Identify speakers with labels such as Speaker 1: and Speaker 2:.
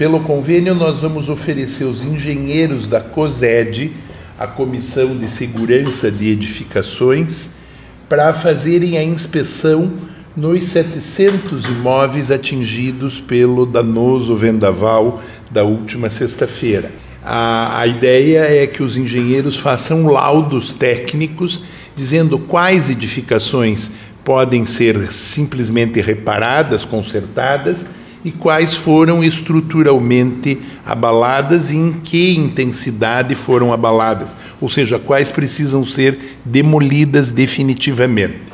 Speaker 1: Pelo convênio, nós vamos oferecer os engenheiros da COSED, a Comissão de Segurança de Edificações, para fazerem a inspeção nos 700 imóveis atingidos pelo danoso vendaval da última sexta-feira. A ideia é que os engenheiros façam laudos técnicos dizendo quais edificações podem ser simplesmente reparadas, consertadas, e quais foram estruturalmente abaladas e em que intensidade foram abaladas, ou seja, quais precisam ser demolidas definitivamente.